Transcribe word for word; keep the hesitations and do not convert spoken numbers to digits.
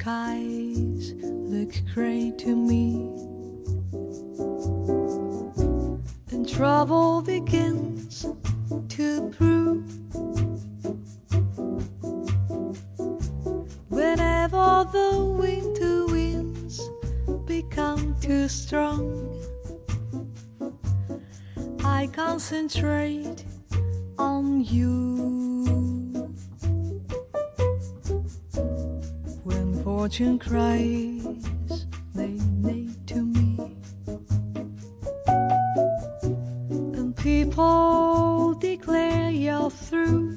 skies look gray to me, and trouble begins to brew. Whenever the winter winds become too strong, I concentrate on you. When fortune cries, they neigh to me, and people declare you're through.